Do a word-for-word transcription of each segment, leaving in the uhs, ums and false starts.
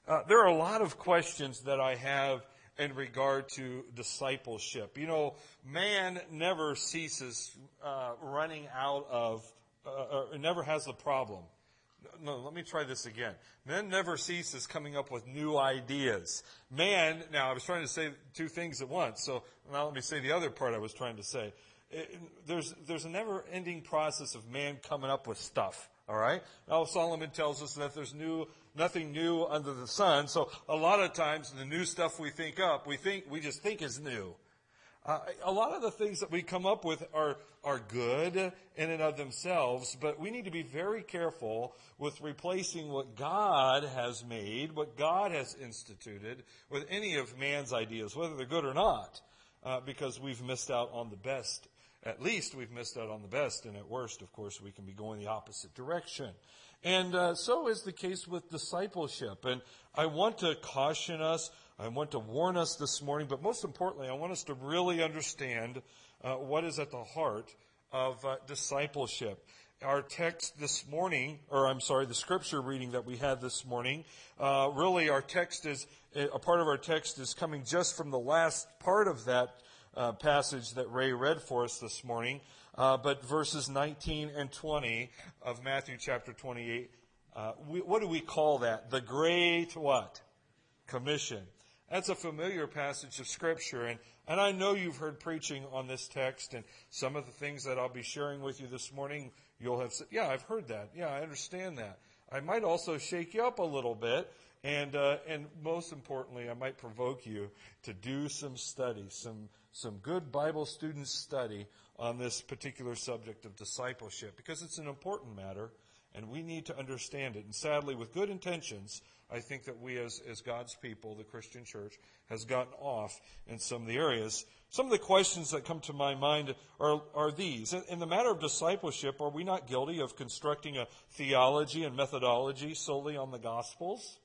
Uh, there are a lot of questions that I have in regard to discipleship. You know, man never ceases uh, running out of, uh, or never has the problem. No, let me try this again. Man never ceases coming up with new ideas. Man, now I was trying to say two things at once, so now let me say the other part I was trying to say. It, there's, there's a never-ending process of man coming up with stuff. All right. Now Solomon tells us that there's new, nothing new under the sun. So a lot of times the new stuff we think up, we think, we just think is new. Uh, a lot of the things that we come up with are, are good in and of themselves, but we need to be very careful with replacing what God has made, what God has instituted, with any of man's ideas, whether they're good or not, uh, because we've missed out on the best. At least we've missed out on the best, and at worst, of course, we can be going the opposite direction. And uh, so is the case with discipleship. And I want to caution us, I want to warn us this morning, but most importantly, I want us to really understand uh, what is at the heart of uh, discipleship. Our text this morning, or I'm sorry, the scripture reading that we had this morning, uh, really our text is, a part of our text is coming just from the last part of that Uh, passage that Ray read for us this morning, uh, but verses nineteen and twenty of Matthew chapter twenty-eight. Uh, we, what do we call that? The Great what? Commission. That's a familiar passage of Scripture, and, and I know you've heard preaching on this text, and some of the things that I'll be sharing with you this morning, you'll have said, yeah, I've heard that. Yeah, I understand that. I might also shake you up a little bit, and uh, and most importantly, I might provoke you to do some study, some some good Bible student study on this particular subject of discipleship, because it's an important matter, and we need to understand it. And sadly, with good intentions, I think that we as, as God's people, the Christian church, has gotten off in some of the areas. Some of the questions that come to my mind are, are these. In, in the matter of discipleship, are we not guilty of constructing a theology and methodology solely on the Gospels,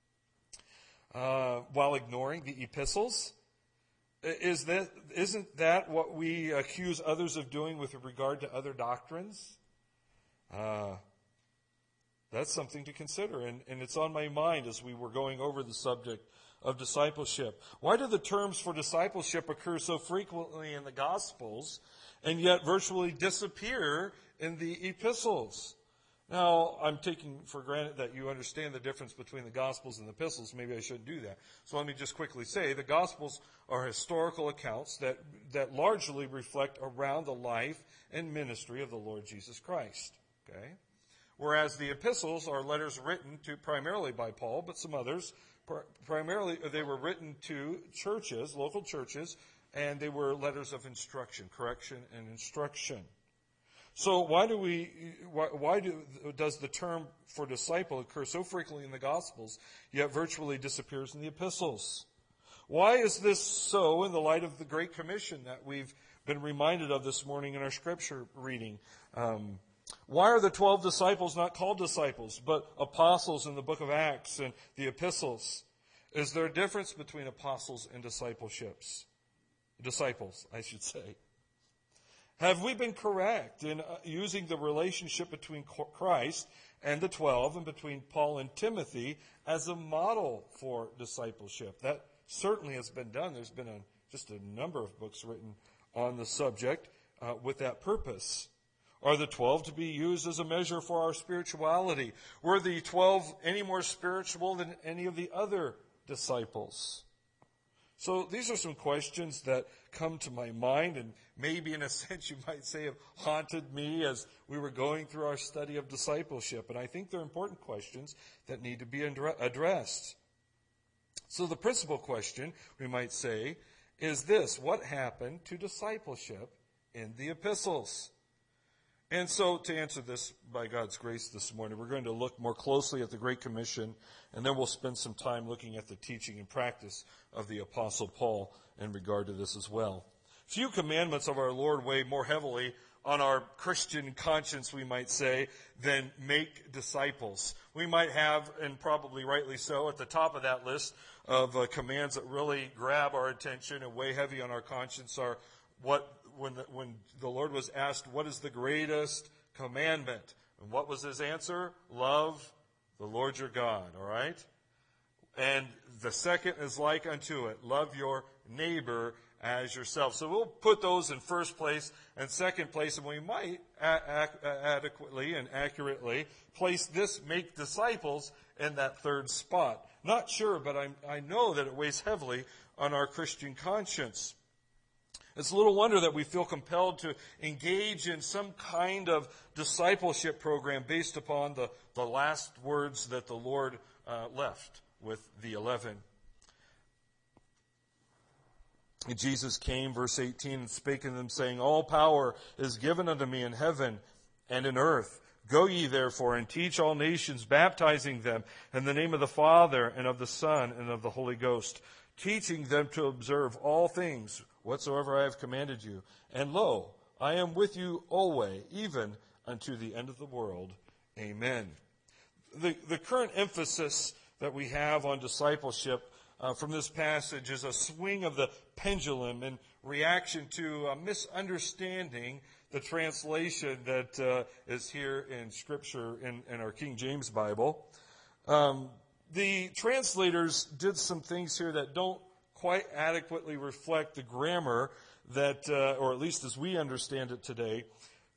uh, while ignoring the epistles? Is that, isn't that what we accuse others of doing with regard to other doctrines? Uh, that's something to consider, and, and it's on my mind as we were going over the subject of discipleship. Why do the terms for discipleship occur so frequently in the Gospels and yet virtually disappear in the epistles? Now, I'm taking for granted that you understand the difference between the Gospels and the epistles. Maybe I shouldn't do that. So let me just quickly say the Gospels are historical accounts that, that largely reflect around the life and ministry of the Lord Jesus Christ. Okay? Whereas the epistles are letters written to primarily by Paul, but some others. Primarily, they were written to churches, local churches, and they were letters of instruction, correction, and instruction. So why do we, why, why do, does the term for disciple occur so frequently in the Gospels, yet virtually disappears in the epistles? Why is this so in the light of the Great Commission that we've been reminded of this morning in our scripture reading? Um, why are the twelve disciples not called disciples, but apostles in the book of Acts and the epistles? Is there a difference between apostles and discipleships? Disciples, I should say. Have we been correct in using the relationship between Christ and the twelve and between Paul and Timothy as a model for discipleship? That certainly has been done. There's been a, just a number of books written on the subject uh, with that purpose. Are the twelve to be used as a measure for our spirituality? Were the twelve any more spiritual than any of the other disciples? So these are some questions that come to my mind, and maybe in a sense you might say have haunted me as we were going through our study of discipleship. And I think they're important questions that need to be addressed. So the principal question, we might say, is this: what happened to discipleship in the epistles? And so to answer this, by God's grace this morning, we're going to look more closely at the Great Commission, and then we'll spend some time looking at the teaching and practice of the Apostle Paul in regard to this as well. Few commandments of our Lord weigh more heavily on our Christian conscience, we might say, than make disciples. We might have, and probably rightly so, at the top of that list of uh, commands that really grab our attention and weigh heavy on our conscience are what when the, when the Lord was asked, what is the greatest commandment? And what was his answer? Love the Lord your God, all right? And the second is like unto it. Love your neighbor as yourself. So we'll put those in first place and second place, and we might a- a- adequately and accurately place this make disciples in that third spot. Not sure, but I, I know that it weighs heavily on our Christian conscience. It's little wonder that we feel compelled to engage in some kind of discipleship program based upon the, the last words that the Lord uh, left with the eleven. And Jesus came, verse eighteen, and spake unto them, saying, All power is given unto me in heaven and in earth. Go ye therefore and teach all nations, baptizing them in the name of the Father and of the Son and of the Holy Ghost, teaching them to observe all things whatsoever I have commanded you. And lo, I am with you always, even unto the end of the world. Amen. The, the current emphasis that we have on discipleship uh, from this passage is a swing of the pendulum in reaction to a misunderstanding the translation that uh, is here in Scripture in, in our King James Bible. Um, the translators did some things here that don't quite adequately reflect the grammar that, uh, or at least as we understand it today,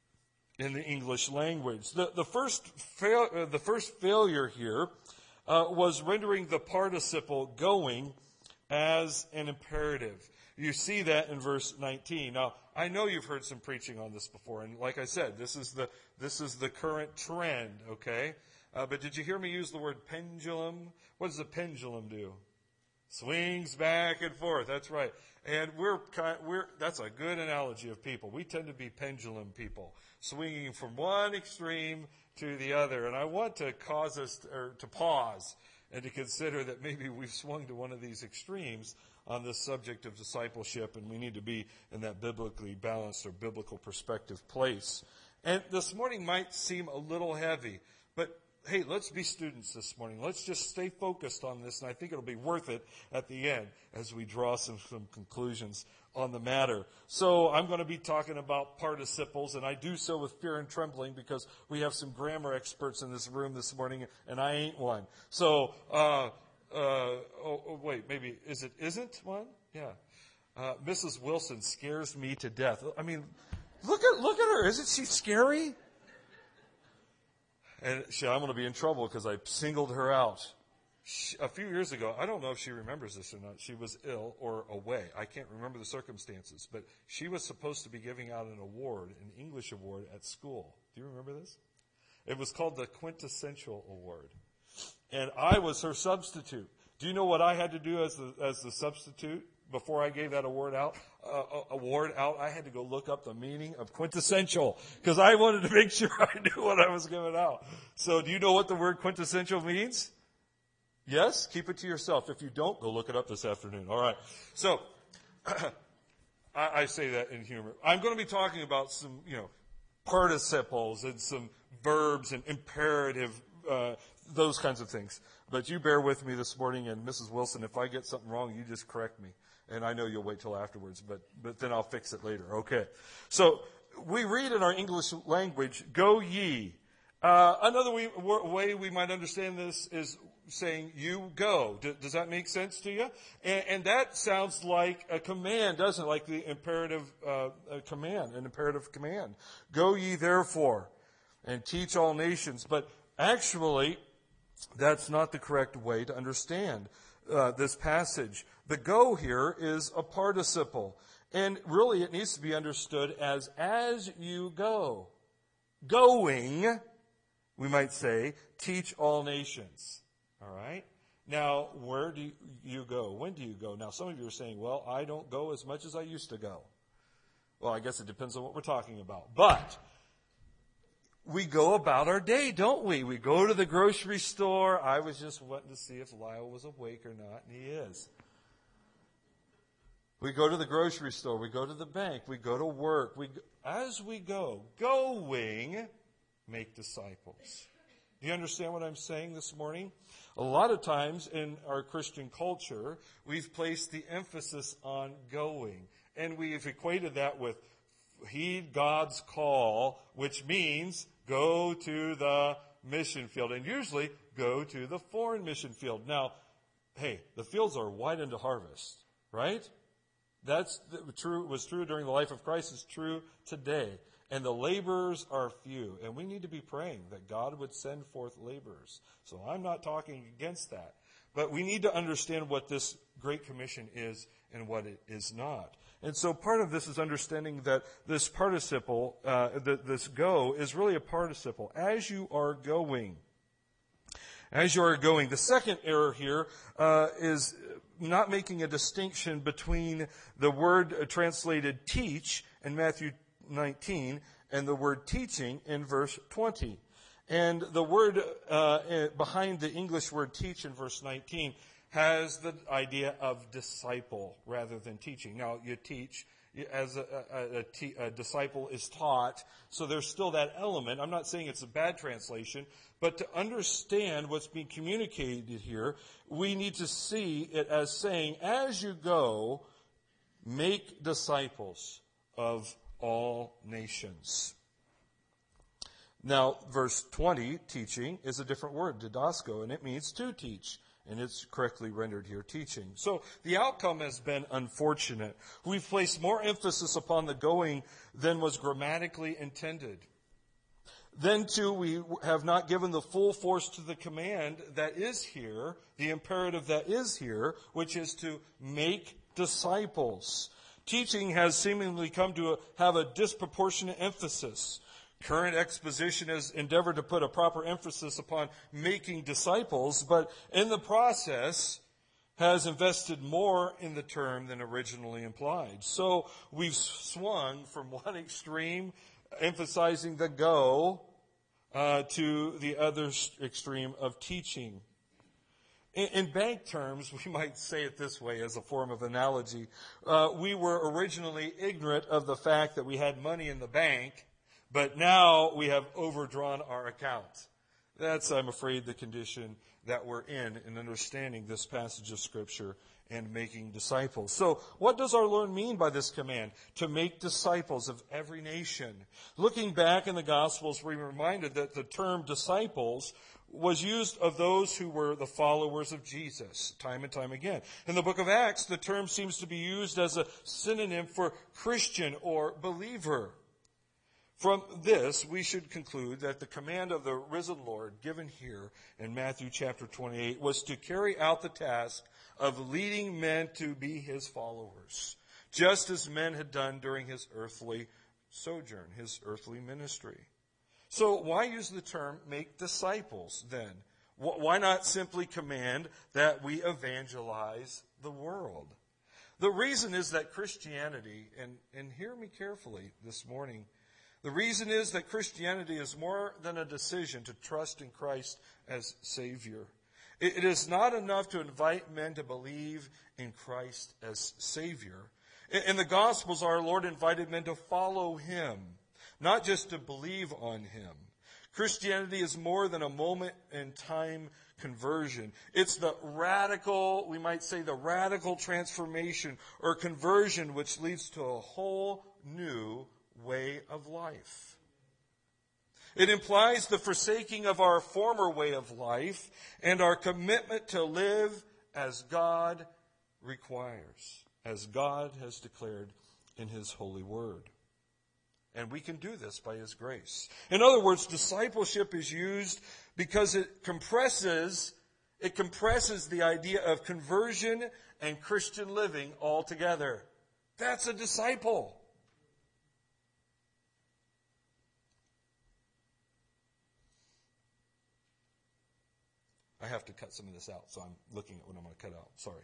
in the English language. The, the, first, fail, uh, the first failure here uh, was rendering the participle going as an imperative. You see that in verse nineteen. Now, I know you've heard some preaching on this before, and like I said, this is the this is the current trend, okay? Uh, but did you hear me use the word pendulum? What does a pendulum do? Swings back and forth. That's right. And we're kind, we're that's a good analogy of people. We tend to be pendulum people, swinging from one extreme to the other. And I want to cause us to, or to pause and to consider that maybe we've swung to one of these extremes on this subject of discipleship, and we need to be in that biblically balanced or biblical perspective place. And this morning might seem a little heavy, but hey, let's be students this morning. Let's just stay focused on this, and I think it'll be worth it at the end as we draw some, some conclusions on the matter. So I'm going to be talking about participles, and I do so with fear and trembling because we have some grammar experts in this room this morning, and I ain't one. So, uh, uh, oh, oh, wait, maybe, is it isn't one? Yeah. Uh, Missus Wilson scares me to death. I mean, look at, look at her. Isn't she scary? And she, I'm going to be in trouble because I singled her out. She, a few years ago, I don't know if she remembers this or not, she was ill or away. I can't remember the circumstances, but she was supposed to be giving out an award, an English award at school. Do you remember this? It was called the Quintessential Award. And I was her substitute. Do you know what I had to do as the, as the substitute before I gave that award out? Uh, award out, I had to go look up the meaning of quintessential because I wanted to make sure I knew what I was giving out. So do you know what the word quintessential means? Yes? Keep it to yourself. If you don't, go look it up this afternoon. All right. So I, I say that in humor. I'm going to be talking about some, you know, participles and some verbs and imperative, uh, those kinds of things. But you bear with me this morning, and Missus Wilson, if I get something wrong, you just correct me. And I know you'll wait till afterwards, but, but then I'll fix it later. Okay. So we read in our English language, go ye. Uh, another way, way we might understand this is saying you go. D- does that make sense to you? And, and that sounds like a command, doesn't it? Like the imperative uh, a command, an imperative command. Go ye therefore and teach all nations. But actually, that's not the correct way to understand uh, this passage. The go here is a participle. And really it needs to be understood as as you go. Going, we might say, teach all nations. All right? Now, where do you go? When do you go? Now, some of you are saying, well, I don't go as much as I used to go. Well, I guess it depends on what we're talking about. But we go about our day, don't we? We go to the grocery store. I was just wanting to see if Lyle was awake or not, and he is. We go to the grocery store. We go to the bank. We go to work. We, as we go, going, make disciples. Do you understand what I'm saying this morning? A lot of times in our Christian culture, we've placed the emphasis on going. And we've equated that with heed God's call, which means go to the mission field. And usually go to the foreign mission field. Now, hey, the fields are white unto harvest, right? That's the, true. Was true during the life of Christ. Is true today. And the laborers are few. And we need to be praying that God would send forth laborers. So I'm not talking against that. But we need to understand what this Great Commission is and what it is not. And so part of this is understanding that this participle, uh, that this go, is really a participle. As you are going. As you are going. The second error here uh, is not making a distinction between the word translated teach in Matthew nineteen and the word teaching in verse twenty. And the word uh, behind the English word teach in verse nineteen has the idea of disciple rather than teaching. Now, you teach as a, a, a, te- a disciple is taught, so there's still that element. I'm not saying it's a bad translation, but to understand what's being communicated here, we need to see it as saying, as you go, make disciples of all nations. Now, verse twenty, teaching, is a different word, didasko, and it means to teach. And it's correctly rendered here, teaching. So the outcome has been unfortunate. We've placed more emphasis upon the going than was grammatically intended. Then, too, we have not given the full force to the command that is here, the imperative that is here, which is to make disciples. Teaching has seemingly come to have a disproportionate emphasis. Current exposition has endeavored to put a proper emphasis upon making disciples, but in the process has invested more in the term than originally implied. So we've swung from one extreme, emphasizing the go, uh, to the other extreme of teaching. In, in bank terms, we might say it this way as a form of analogy. Uh, we were originally ignorant of the fact that we had money in the bank, but now we have overdrawn our account. That's, I'm afraid, the condition that we're in in understanding this passage of Scripture and making disciples. So what does our Lord mean by this command? To make disciples of every nation. Looking back in the Gospels, we're reminded that the term disciples was used of those who were the followers of Jesus time and time again. In the book of Acts, the term seems to be used as a synonym for Christian or believer. From this, we should conclude that the command of the risen Lord given here in Matthew chapter twenty-eight was to carry out the task of leading men to be his followers, just as men had done during his earthly sojourn, his earthly ministry. So why use the term make disciples then? Why not simply command that we evangelize the world? The reason is that Christianity, and, and hear me carefully this morning, the reason is that Christianity is more than a decision to trust in Christ as Savior. It is not enough to invite men to believe in Christ as Savior. In the Gospels, our Lord invited men to follow Him, not just to believe on Him. Christianity is more than a moment in time conversion. It's the radical, we might say the radical transformation or conversion which leads to a whole new way of life. It implies the forsaking of our former way of life and our commitment to live as God requires, as God has declared in His holy word. And we can do this by His grace. In other words, discipleship is used because it compresses, it compresses the idea of conversion and Christian living all together. That's a disciple. I have to cut some of this out, so I'm looking at what I'm going to cut out. Sorry.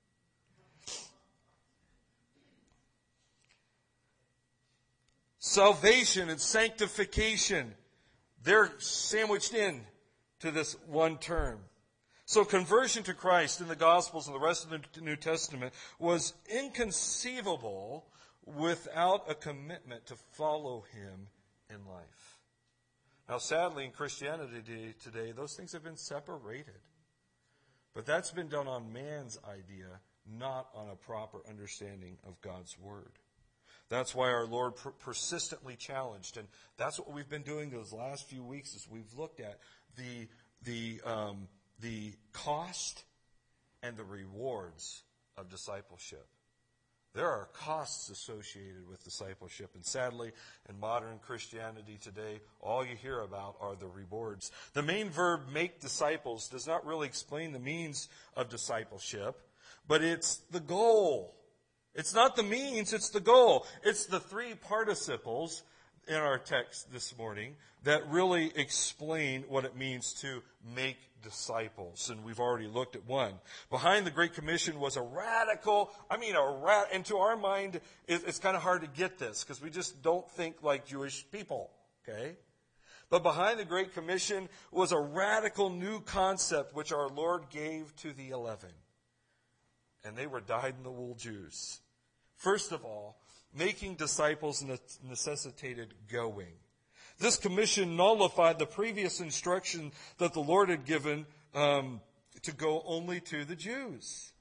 Salvation and sanctification, they're sandwiched in to this one term. So conversion to Christ in the Gospels and the rest of the New Testament was inconceivable without a commitment to follow Him in life. Now, sadly, in Christianity today, those things have been separated. But that's been done on man's idea, not on a proper understanding of God's Word. That's why our Lord per- persistently challenged, and that's what we've been doing those last few weeks as we've looked at the the um, the cost and the rewards of discipleship. There are costs associated with discipleship, and sadly, in modern Christianity today, all you hear about are the rewards. The main verb, make disciples, does not really explain the means of discipleship, but it's the goal. It's not the means, it's the goal. It's the three participles in our text this morning that really explain what it means to make disciples. And we've already looked at one. Behind the Great Commission was a radical, I mean, a rat, and to our mind, it, it's kind of hard to get this because we just don't think like Jewish people, okay? But behind the Great Commission was a radical new concept which our Lord gave to the eleven. And they were dyed-in-the-wool Jews. First of all, making disciples necessitated going. This commission nullified the previous instruction that the Lord had given um, to go only to the Jews.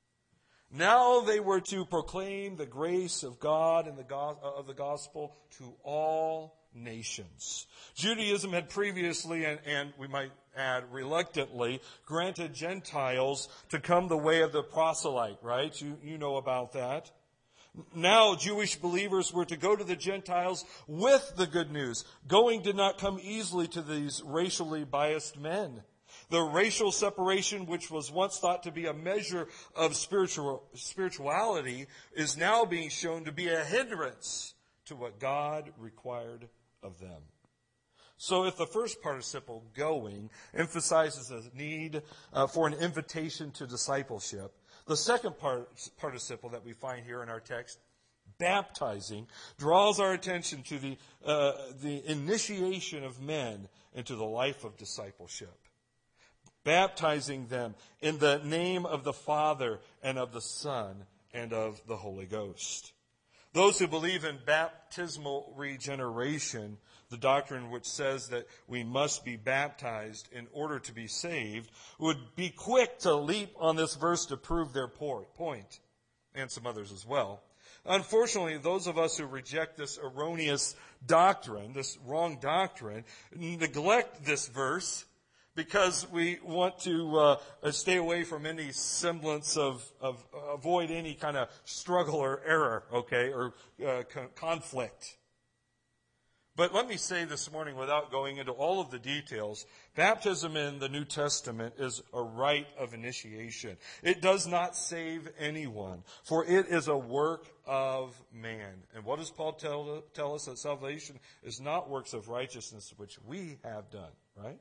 Now they were to proclaim the grace of God and the go- of the gospel to all nations. Judaism had previously, and, and we might add reluctantly, granted Gentiles to come the way of the proselyte, right? You, you know about that. Now Jewish believers were to go to the Gentiles with the good news. Going did not come easily to these racially biased men. The racial separation, which was once thought to be a measure of spiritual spirituality, is now being shown to be a hindrance to what God required of them. So if the first participle, going, emphasizes the need uh, for an invitation to discipleship, the second part, participle that we find here in our text, baptizing, draws our attention to the, uh, the initiation of men into the life of discipleship. Baptizing them in the name of the Father and of the Son and of the Holy Ghost. Those who believe in baptismal regeneration, the doctrine which says that we must be baptized in order to be saved, would be quick to leap on this verse to prove their point, and some others as well. Unfortunately, those of us who reject this erroneous doctrine, this wrong doctrine, neglect this verse because we want to uh, stay away from any semblance of, of uh, avoid any kind of struggle or error, okay, or uh, con- conflict. But let me say this morning, without going into all of the details, baptism in the New Testament is a rite of initiation. It does not save anyone, for it is a work of man. And what does Paul tell, tell us? That salvation is not works of righteousness which we have done, right?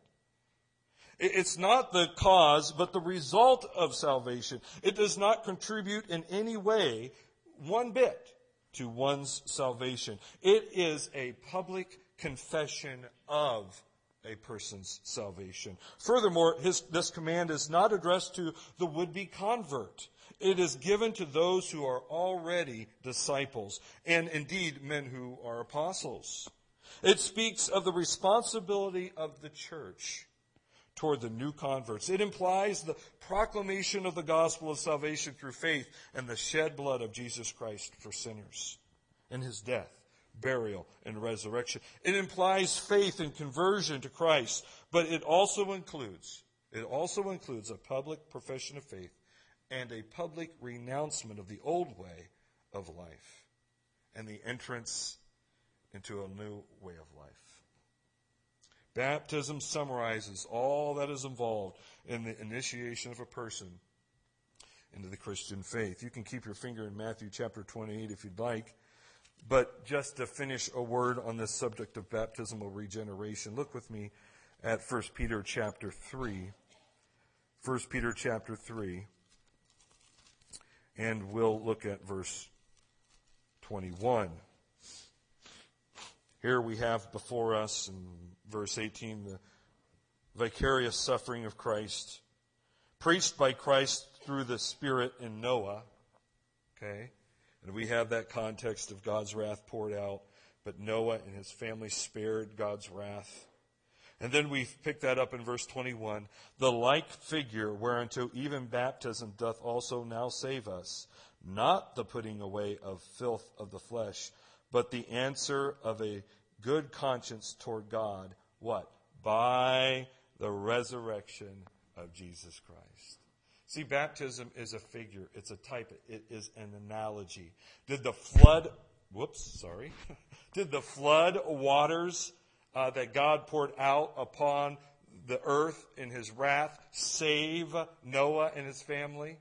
It's not the cause, but the result of salvation. It does not contribute in any way, one bit, to one's salvation. It is a public confession of a person's salvation. Furthermore, his, this command is not addressed to the would-be convert. It is given to those who are already disciples, and indeed men who are apostles. It speaks of the responsibility of the church toward the new converts. It implies the proclamation of the gospel of salvation through faith and the shed blood of Jesus Christ for sinners and his death, burial, and resurrection. It implies faith and conversion to Christ, but it also includes, it also includes a public profession of faith and a public renouncement of the old way of life and the entrance into a new way of life. Baptism summarizes all that is involved in the initiation of a person into the Christian faith. You can keep your finger in Matthew chapter twenty-eight if you'd like. But just to finish a word on this subject of baptismal regeneration, look with me at First Peter chapter three. First Peter chapter three. And we'll look at verse twenty-one. Here we have before us in verse eighteen the vicarious suffering of Christ, preached by Christ through the Spirit in Noah. Okay? And we have that context of God's wrath poured out, but Noah and his family spared God's wrath. And then we pick that up in verse twenty-one. The like figure whereunto even baptism doth also now save us, not the putting away of filth of the flesh, but the answer of a good conscience toward God. What? By the resurrection of Jesus Christ. See, baptism is a figure. It's a type. It is an analogy. Did the flood, whoops, sorry. Did the flood waters uh, that God poured out upon the earth in his wrath save Noah and his family?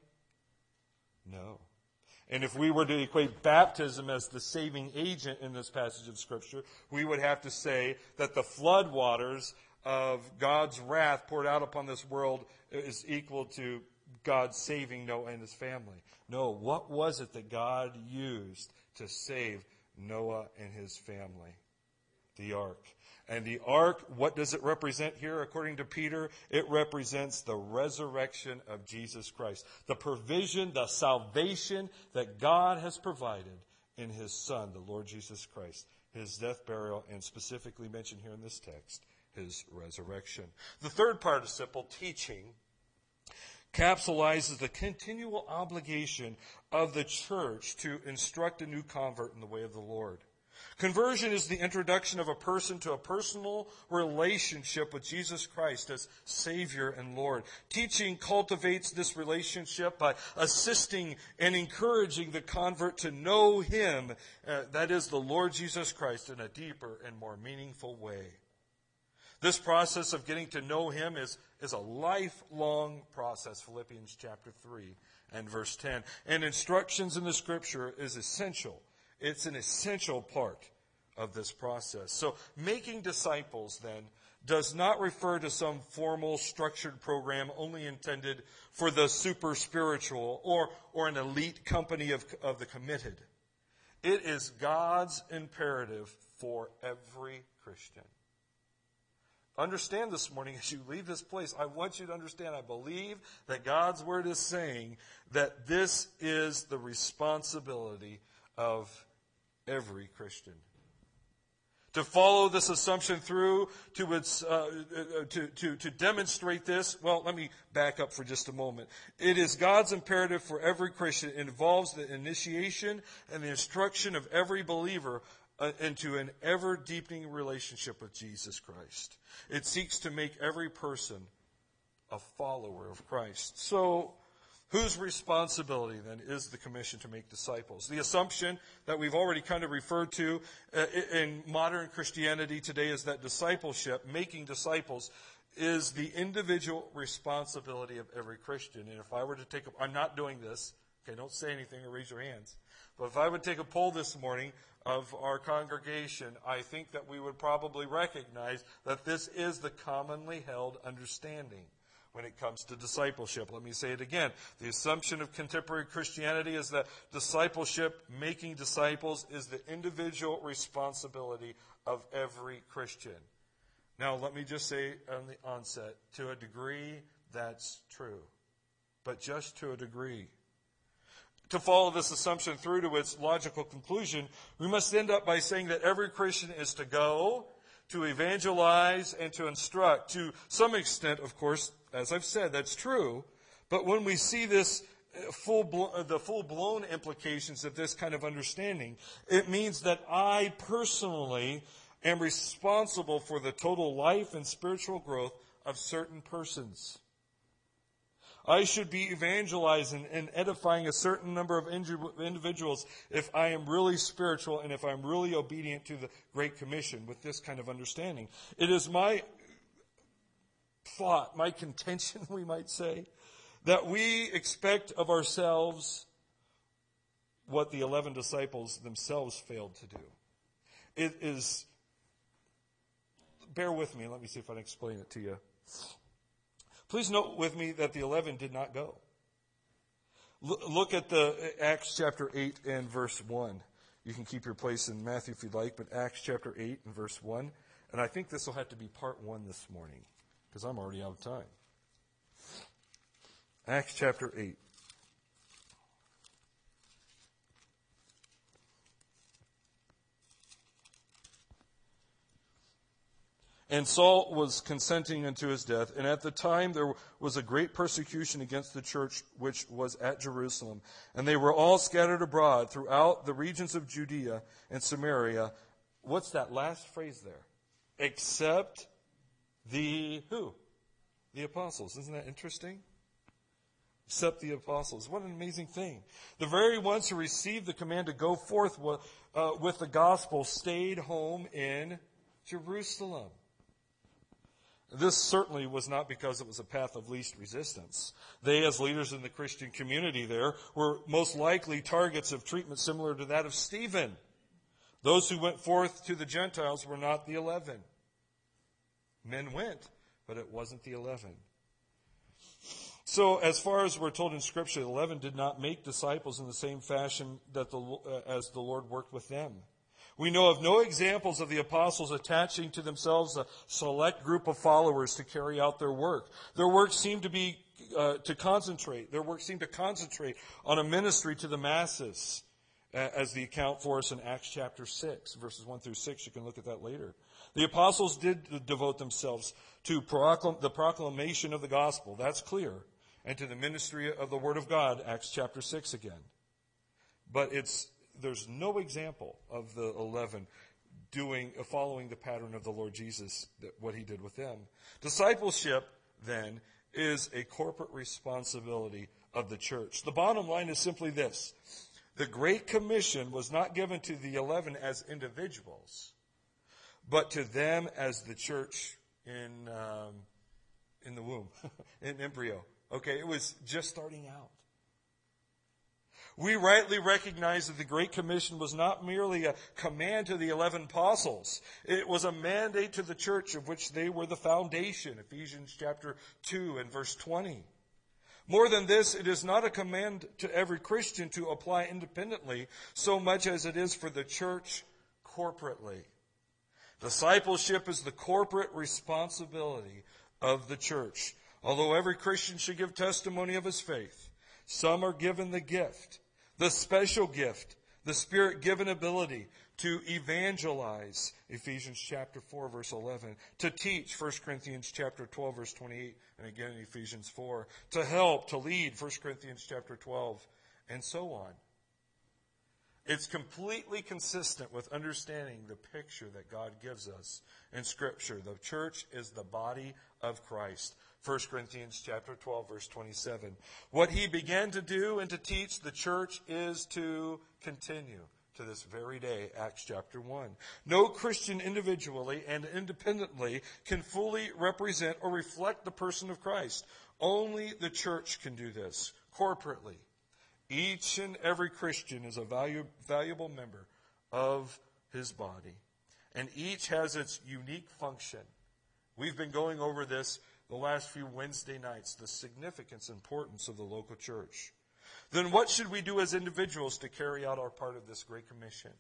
No. And if we were to equate baptism as the saving agent in this passage of Scripture, we would have to say that the flood waters of God's wrath poured out upon this world is equal to God saving Noah and his family. No, what was it that God used to save Noah and his family? The ark. And the ark, what does it represent here according to Peter? It represents the resurrection of Jesus Christ. The provision, the salvation that God has provided in his Son, the Lord Jesus Christ. His death, burial, and specifically mentioned here in this text, his resurrection. The third participle, teaching, capsulizes the continual obligation of the church to instruct a new convert in the way of the Lord. Conversion is the introduction of a person to a personal relationship with Jesus Christ as Savior and Lord. Teaching cultivates this relationship by assisting and encouraging the convert to know him, uh, that is the Lord Jesus Christ, in a deeper and more meaningful way. This process of getting to know him is, is a lifelong process, Philippians chapter three and verse ten. And instructions in the Scripture is essential. It's an essential part of this process. So making disciples, then, does not refer to some formal structured program only intended for the super spiritual or, or an elite company of, of the committed. It is God's imperative for every Christian. Understand this morning as you leave this place, I want you to understand, I believe that God's Word is saying that this is the responsibility of every Christian. To follow this assumption through to its uh, to, to to demonstrate this, well, let me back up for just a moment. It is God's imperative for every Christian. It involves the initiation and the instruction of every believer uh, into an ever-deepening relationship with Jesus Christ. It seeks to make every person a follower of Christ. So, whose responsibility, then, is the commission to make disciples? The assumption that we've already kind of referred to uh, in modern Christianity today is that discipleship, making disciples, is the individual responsibility of every Christian. And if I were to take a, I'm not doing this, okay, don't say anything or raise your hands. But if I would take a poll this morning of our congregation, I think that we would probably recognize that this is the commonly held understanding when it comes to discipleship. Let me say it again. The assumption of contemporary Christianity is that discipleship, making disciples, is the individual responsibility of every Christian. Now, let me just say on the onset, to a degree, that's true. But just to a degree. To follow this assumption through to its logical conclusion, we must end up by saying that every Christian is to go, to evangelize, and to instruct. To some extent, of course, as I've said, that's true. But when we see this full, blo- the full-blown implications of this kind of understanding, it means that I personally am responsible for the total life and spiritual growth of certain persons. I should be evangelizing and edifying a certain number of individuals if I am really spiritual and if I'm really obedient to the Great Commission with this kind of understanding. It is my thought, my contention, we might say, that we expect of ourselves what the eleven disciples themselves failed to do. It is, bear with me, let me see if I can explain it to you. Please note with me that the eleven did not go. L- look at the Acts chapter eight and verse one. You can keep your place in Matthew if you'd like, but Acts chapter eight and verse one. And I think this will have to be part one this morning, because I'm already out of time. Acts chapter eight. And Saul was consenting unto his death, and at the time there was a great persecution against the church which was at Jerusalem. And they were all scattered abroad throughout the regions of Judea and Samaria. What's that last phrase there? Except the who? The apostles. Isn't that interesting? except the apostles. What an amazing thing. The very ones who received the command to go forth with, uh, with the gospel stayed home in Jerusalem. This certainly was not because it was a path of least resistance. They, as leaders in the Christian community there, were most likely targets of treatment similar to that of Stephen. Those who went forth to the Gentiles were not the eleven. Men went, but it wasn't the eleven. So, as far as we're told in Scripture, the eleven did not make disciples in the same fashion that the, uh, as the Lord worked with them. We know of no examples of the apostles attaching to themselves a select group of followers to carry out their work. Their work seemed to be uh, to concentrate. Their work seemed to concentrate on a ministry to the masses, uh, as the account for us in Acts chapter six, verses one through six. You can look at that later. The apostles did devote themselves to proclam- the proclamation of the gospel. That's clear. And to the ministry of the Word of God, Acts chapter six again. But it's there's no example of the eleven doing following the pattern of the Lord Jesus, that what he did with them. Discipleship, then, is a corporate responsibility of the church. The bottom line is simply this. The Great Commission was not given to the eleven as individuals, but to them as the church in um, in the womb, in embryo. Okay, it was just starting out. We rightly recognize that the Great Commission was not merely a command to the eleven apostles. It was a mandate to the church of which they were the foundation, Ephesians chapter two and verse twenty. More than this, it is not a command to every Christian to apply independently so much as it is for the church corporately. Discipleship is the corporate responsibility of the church. Although every Christian should give testimony of his faith, some are given the gift, the special gift, the Spirit-given ability to evangelize, Ephesians chapter four, verse eleven, to teach, First Corinthians chapter twelve, verse twenty-eight, and again in Ephesians four, to help, to lead, First Corinthians chapter twelve, and so on. It's completely consistent with understanding the picture that God gives us in Scripture. The church is the body of Christ. First Corinthians chapter twelve, verse twenty-seven. What he began to do and to teach the church is to continue to this very day, Acts chapter one. No Christian individually and independently can fully represent or reflect the person of Christ. Only the church can do this, corporately. Each and every Christian is a valu- valuable member of his body, and each has its unique function. We've been going over this the last few Wednesday nights, the significance and importance of the local church. Then what should we do as individuals to carry out our part of this Great Commission?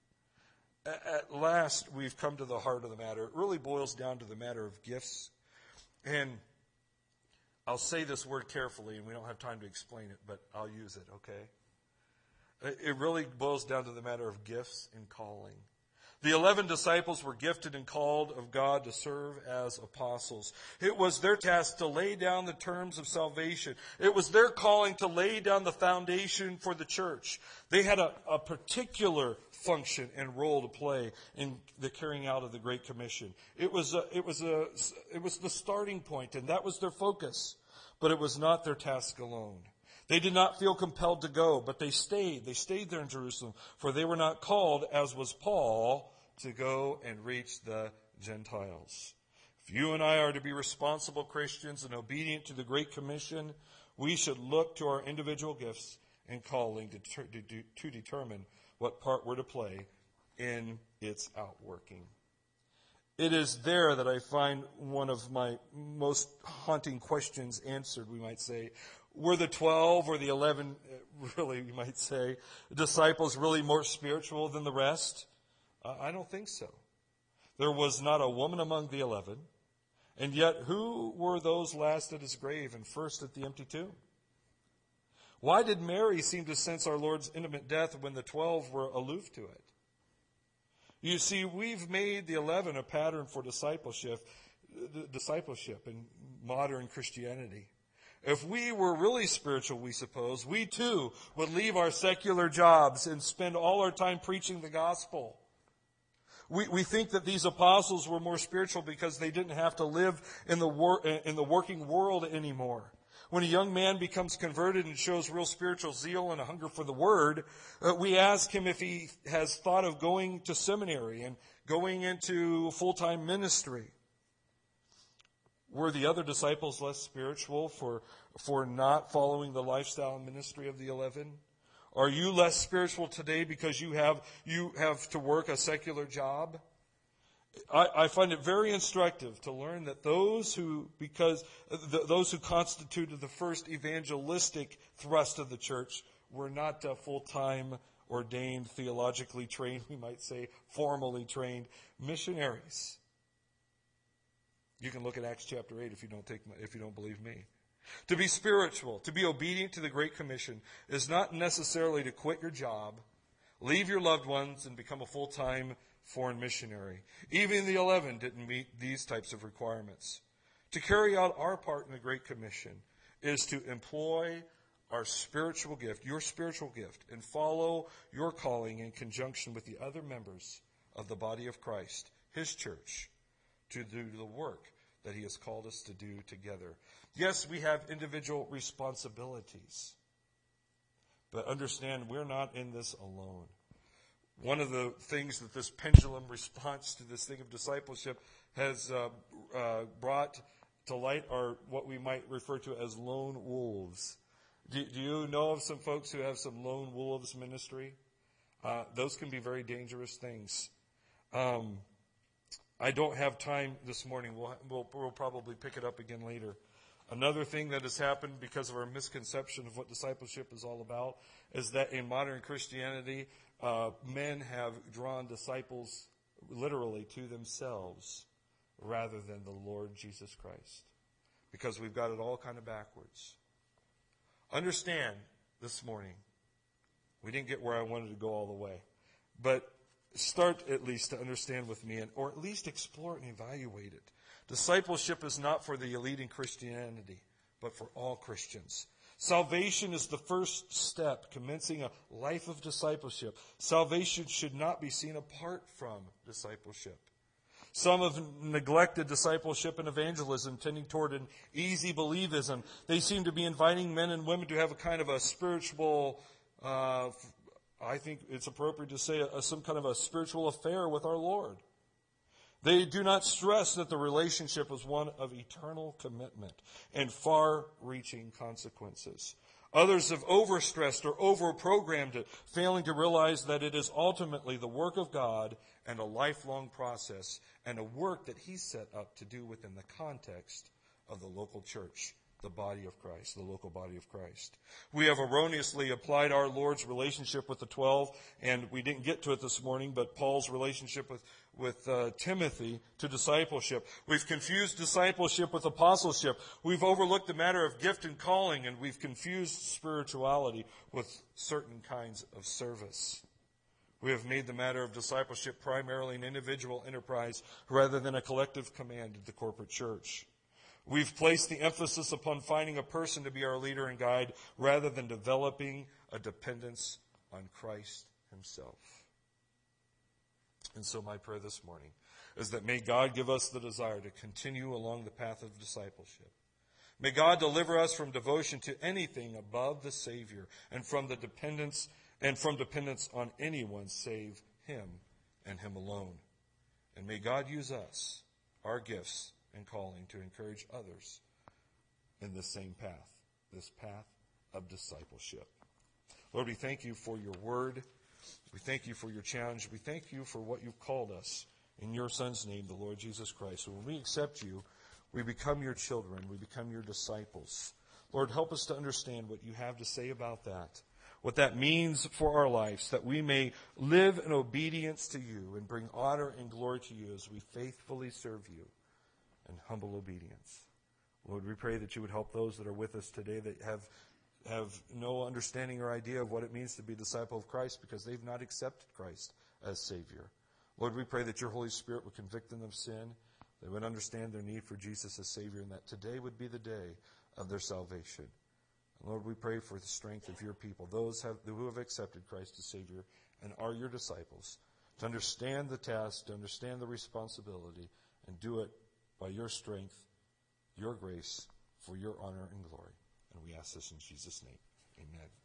At last, we've come to the heart of the matter. It really boils down to the matter of gifts. And I'll say this word carefully, and we don't have time to explain it, but I'll use it, okay? It really boils down to the matter of gifts and calling. The eleven disciples were gifted and called of God to serve as apostles. It was their task to lay down the terms of salvation. It was their calling to lay down the foundation for the church. They had a, a particular function and role to play in the carrying out of the Great Commission. It was a, it was a, it was the starting point, and that was their focus. But it was not their task alone. They did not feel compelled to go, but they stayed. They stayed there in Jerusalem, for they were not called, as was Paul, to go and reach the Gentiles. If you and I are to be responsible Christians and obedient to the Great Commission, we should look to our individual gifts and calling to, ter- to, to determine what part we're to play in its outworking. It is there that I find one of my most haunting questions answered, we might say. Were the twelve or the eleven, really, we might say, disciples really more spiritual than the rest? Uh, I don't think so. There was not a woman among the eleven. And yet, who were those last at his grave and first at the empty tomb? Why did Mary seem to sense our Lord's intimate death when the twelve were aloof to it? You see, we've made the eleven a pattern for discipleship, discipleship in modern Christianity. If we were really spiritual, we suppose, we too would leave our secular jobs and spend all our time preaching the gospel. We, we think that these apostles were more spiritual because they didn't have to live in the wor- in the working world anymore. When a young man becomes converted and shows real spiritual zeal and a hunger for the Word, uh, we ask him if he has thought of going to seminary and going into full-time ministry. Were the other disciples less spiritual for, for not following the lifestyle and ministry of the eleven? Are you less spiritual today because you have, you have to work a secular job? I, I find it very instructive to learn that those who, because the, those who constituted the first evangelistic thrust of the church were not uh, full-time, ordained, theologically trained, we might say, formally trained missionaries. You can look at Acts chapter eight if you don't take my, if you don't believe me. To be spiritual, to be obedient to the Great Commission, is not necessarily to quit your job, leave your loved ones, and become a full-time foreign missionary. Even the eleven didn't meet these types of requirements. To carry out our part in the Great Commission is to employ our spiritual gift, your spiritual gift, and follow your calling in conjunction with the other members of the body of Christ, His church, to do the work that He has called us to do together. Yes, we have individual responsibilities, but understand we're not in this alone. One of the things that this pendulum response to this thing of discipleship has uh, uh, brought to light are what we might refer to as lone wolves. Do, do you know of some folks who have some lone wolves ministry? Uh, those can be very dangerous things. Um, I don't have time this morning. We'll, we'll, we'll probably pick it up again later. Another thing that has happened because of our misconception of what discipleship is all about is that in modern Christianity, uh, men have drawn disciples literally to themselves rather than the Lord Jesus Christ, because we've got it all kind of backwards. Understand this morning, we didn't get where I wanted to go all the way, but start at least to understand with me, and or at least explore it and evaluate it. Discipleship is not for the elite in Christianity, but for all Christians. Salvation is the first step, commencing a life of discipleship. Salvation should not be seen apart from discipleship. Some have neglected discipleship and evangelism, tending toward an easy believism. They seem to be inviting men and women to have a kind of a spiritual, uh, I think it's appropriate to say, a, some kind of a spiritual affair with our Lord. They do not stress that the relationship is one of eternal commitment and far-reaching consequences. Others have overstressed or over-programmed it, failing to realize that it is ultimately the work of God and a lifelong process, and a work that He set up to do within the context of the local church, the body of Christ, the local body of Christ. We have erroneously applied our Lord's relationship with the twelve, and we didn't get to it this morning, but Paul's relationship with with uh, Timothy to discipleship. We've confused discipleship with apostleship. We've overlooked the matter of gift and calling, and we've confused spirituality with certain kinds of service. We have made the matter of discipleship primarily an individual enterprise rather than a collective command of the corporate church. We've placed the emphasis upon finding a person to be our leader and guide rather than developing a dependence on Christ Himself. And so my prayer this morning is that may God give us the desire to continue along the path of discipleship. May God deliver us from devotion to anything above the Savior and from the dependence and from dependence on anyone save Him and Him alone. And may God use us, our gifts and calling, to encourage others in this same path, this path of discipleship. Lord, we thank You for Your word. We thank You for Your challenge. We thank You for what You've called us in Your Son's name, the Lord Jesus Christ. So when we accept You, we become Your children. We become Your disciples. Lord, help us to understand what You have to say about that, what that means for our lives, that we may live in obedience to You and bring honor and glory to You as we faithfully serve You in humble obedience. Lord, we pray that You would help those that are with us today that have have no understanding or idea of what it means to be a disciple of Christ because they've not accepted Christ as Savior. Lord, we pray that Your Holy Spirit would convict them of sin, they would understand their need for Jesus as Savior, and that today would be the day of their salvation. And Lord, we pray for the strength of Your people, those have, who have accepted Christ as Savior and are Your disciples, to understand the task, to understand the responsibility, and do it by Your strength, Your grace, for Your honor and glory. And we ask this in Jesus' name. Amen.